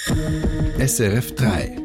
SRF 3.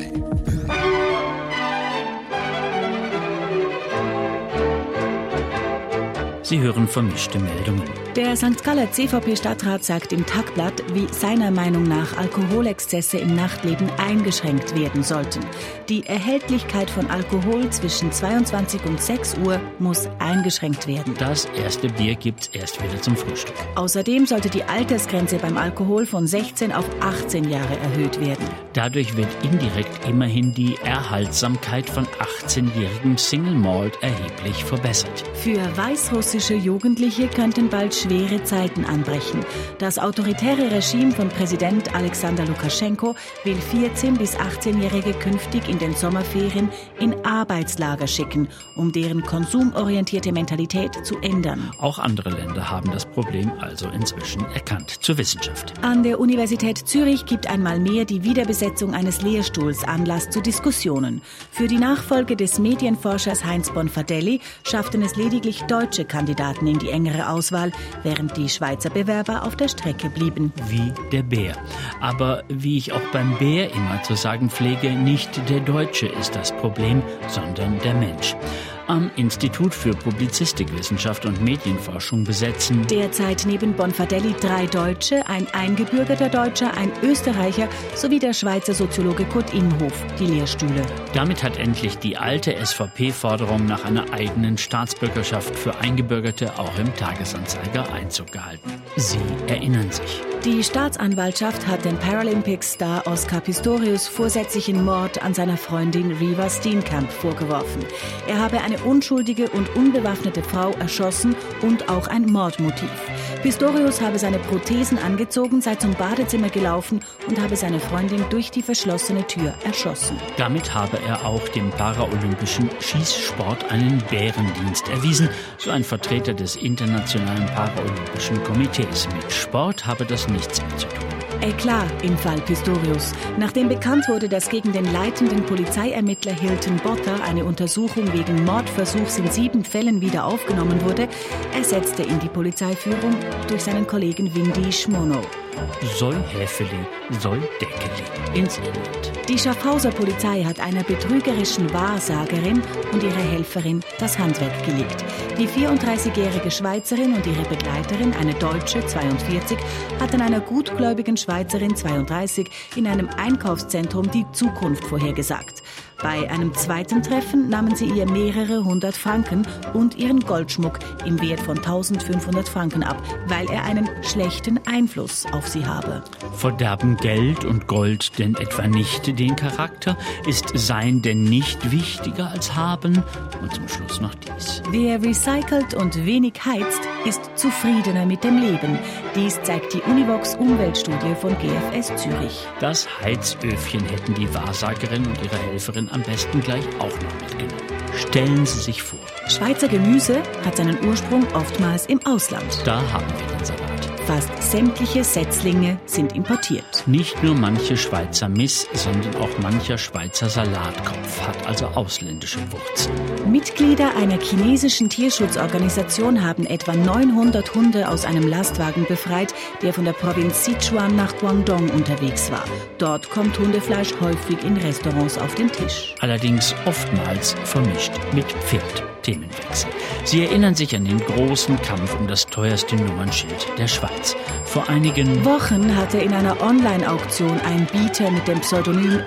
Sie hören vermischte Meldungen. Der St. Galler CVP-Stadtrat sagt im Tagblatt, wie seiner Meinung nach Alkoholexzesse im Nachtleben eingeschränkt werden sollten. Die Erhältlichkeit von Alkohol zwischen 22 und 6 Uhr muss eingeschränkt werden. Das erste Bier gibt's erst wieder zum Frühstück. Außerdem sollte die Altersgrenze beim Alkohol von 16 auf 18 Jahre erhöht werden. Dadurch wird indirekt immerhin die Erhaltsamkeit von 18-jährigem Single Malt erheblich verbessert. Für weißrussische Jugendliche könnten bald schwere Zeiten anbrechen. Das autoritäre Regime von Präsident Alexander Lukaschenko will 14- bis 18-Jährige künftig in den Sommerferien in Arbeitslager schicken, um deren konsumorientierte Mentalität zu ändern. Auch andere Länder haben das Problem also inzwischen erkannt. Zur Wissenschaft. An der Universität Zürich gibt einmal mehr die Wiederbesetzung eines Lehrstuhls Anlass zu Diskussionen. Für die Nachfolge des Medienforschers Heinz Bonfadelli schafften es lediglich deutsche Kandidaten in die engere Auswahl, während die Schweizer Bewerber auf der Strecke blieben. Wie der Bär. Aber wie ich auch beim Bär immer zu sagen pflege, nicht der Deutsche ist das Problem, sondern der Mensch. Am Institut für Publizistikwissenschaft und Medienforschung besetzen derzeit neben Bonfadelli 3 Deutsche, ein eingebürgerter Deutscher, ein Österreicher sowie der Schweizer Soziologe Kurt Imhof die Lehrstühle. Damit hat endlich die alte SVP-Forderung nach einer eigenen Staatsbürgerschaft für Eingebürgerte auch im Tagesanzeiger Einzug gehalten. Sie erinnern sich. Die Staatsanwaltschaft hat den Paralympics-Star Oscar Pistorius vorsätzlichen Mord an seiner Freundin Reeva Steenkamp vorgeworfen. Er habe eine unschuldige und unbewaffnete Frau erschossen und auch ein Mordmotiv. Pistorius habe seine Prothesen angezogen, sei zum Badezimmer gelaufen und habe seine Freundin durch die verschlossene Tür erschossen. Damit habe er auch dem paralympischen Schießsport einen Bärendienst erwiesen, so ein Vertreter des Internationalen Paralympischen Komitees. Mit Sport habe das nichts mehr zu tun. Eklat im Fall Pistorius. Nachdem bekannt wurde, dass gegen den leitenden Polizeiermittler Hilton Botter eine Untersuchung wegen Mordversuchs in 7 Fällen wieder aufgenommen wurde, ersetzte ihn die Polizeiführung durch seinen Kollegen Windy Schmono. Soll Häfeli, soll Deckeli ins Inland. Die Schaffhauser Polizei hat einer betrügerischen Wahrsagerin und ihrer Helferin das Handwerk gelegt. Die 34-jährige Schweizerin und ihre Begleiterin, eine Deutsche, 42, hatten einer gutgläubigen Schweizerin, 32, in einem Einkaufszentrum die Zukunft vorhergesagt. Bei einem zweiten Treffen nahmen sie ihr mehrere 100 Franken und ihren Goldschmuck im Wert von 1500 Franken ab, weil er einen schlechten Einfluss auf sie habe. Verderben Geld und Gold denn etwa nicht den Charakter? Ist Sein denn nicht wichtiger als Haben? Und zum Schluss noch dies. Wer recycelt und wenig heizt, ist zufriedener mit dem Leben. Dies zeigt die Univox Umweltstudie von GFS Zürich. Das Heizöfchen hätten die Wahrsagerin und ihre Helferin am besten gleich auch noch mitgenommen. Stellen Sie sich vor. Schweizer Gemüse hat seinen Ursprung oftmals im Ausland. Da haben wir den Salat. Fast sämtliche Setzlinge sind importiert. Nicht nur manche Schweizer Miss, sondern auch mancher Schweizer Salatkopf hat also ausländische Wurzeln. Mitglieder einer chinesischen Tierschutzorganisation haben etwa 900 Hunde aus einem Lastwagen befreit, der von der Provinz Sichuan nach Guangdong unterwegs war. Dort kommt Hundefleisch häufig in Restaurants auf den Tisch. Allerdings oftmals vermischt mit Pferd. Themenwechsel. Sie erinnern sich an den großen Kampf um das teuerste Nummernschild der Schweiz. Vor einigen Wochen hatte in einer Online-Auktion ein Bieter mit dem Pseudonym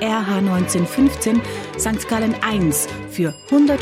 RH1915 St. Gallen 1 für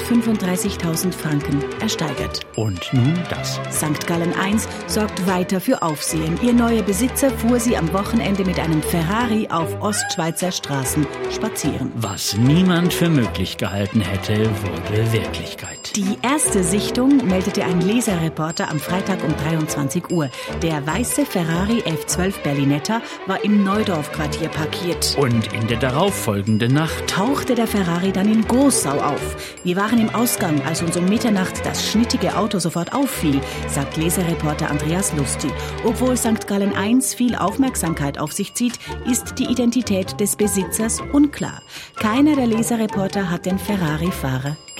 135.000 Franken ersteigert. Und nun das. St. Gallen 1 sorgt weiter für Aufsehen. Ihr neuer Besitzer fuhr sie am Wochenende mit einem Ferrari auf Ostschweizer Straßen spazieren. Was niemand für möglich gehalten hätte, wurde Wirklichkeit. Die erste Sichtung meldete ein Leserreporter am Freitag um 23 Uhr. Der weiße Ferrari F12 Berlinetta war im Neudorf-Quartier parkiert. Und in der darauffolgenden Nacht tauchte der Ferrari dann in Großsau auf. Wir waren im Ausgang, als uns um Mitternacht das schnittige Auto sofort auffiel, sagt Leserreporter Andreas Lusti. Obwohl St. Gallen 1 viel Aufmerksamkeit auf sich zieht, ist die Identität des Besitzers unklar. Keiner der Leserreporter hat den Ferrari-Fahrer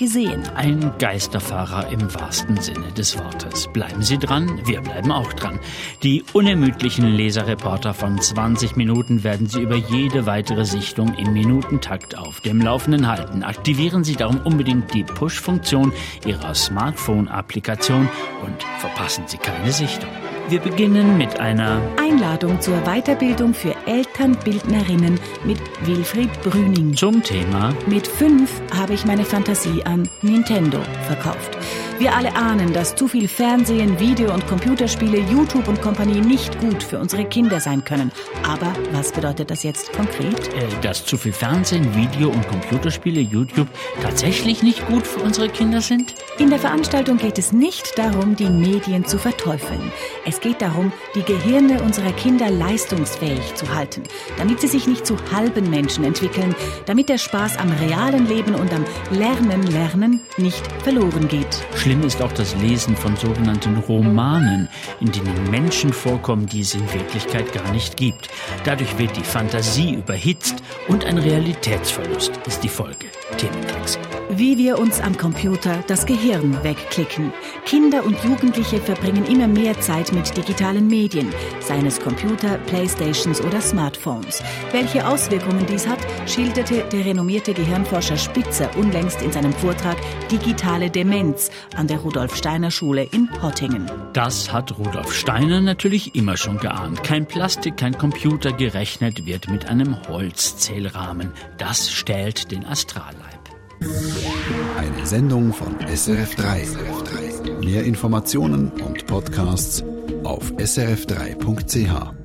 gesehen. Ein Geisterfahrer im wahrsten Sinne des Wortes. Bleiben Sie dran, wir bleiben auch dran. Die unermüdlichen Leserreporter von 20 Minuten werden Sie über jede weitere Sichtung im Minutentakt auf dem Laufenden halten. Aktivieren Sie darum unbedingt die Push-Funktion Ihrer Smartphone-Applikation und verpassen Sie keine Sichtung. Wir beginnen mit einer Einladung zur Weiterbildung für Elternbildnerinnen mit Wilfried Brüning. Zum Thema: Mit 5 habe ich meine Fantasie an Nintendo verkauft. Wir alle ahnen, dass zu viel Fernsehen, Video- und Computerspiele, YouTube und Kompanie nicht gut für unsere Kinder sein können. Aber was bedeutet das jetzt konkret? Dass zu viel Fernsehen, Video- und Computerspiele, YouTube tatsächlich nicht gut für unsere Kinder sind? In der Veranstaltung geht es nicht darum, die Medien zu verteufeln. Es geht darum, die Gehirne unserer Kinder leistungsfähig zu halten, damit sie sich nicht zu halben Menschen entwickeln, damit der Spaß am realen Leben und am Lernen nicht verloren geht. Schlimm ist auch das Lesen von sogenannten Romanen, in denen Menschen vorkommen, die es in Wirklichkeit gar nicht gibt. Dadurch wird die Fantasie überhitzt und ein Realitätsverlust ist die Folge. Themenwechsel. Wie wir uns am Computer das Gehirn wegklicken. Kinder und Jugendliche verbringen immer mehr Zeit mit digitalen Medien, seien es Computer, Playstations oder Smartphones. Welche Auswirkungen dies hat, schilderte der renommierte Gehirnforscher Spitzer unlängst in seinem Vortrag Digitale Demenz an der Rudolf-Steiner-Schule in Hottingen. Das hat Rudolf Steiner natürlich immer schon geahnt. Kein Plastik, kein Computer, gerechnet wird mit einem Holzzählrahmen. Das stählt den Astralleib. Eine Sendung von SRF3. Mehr Informationen und Podcasts auf srf3.ch.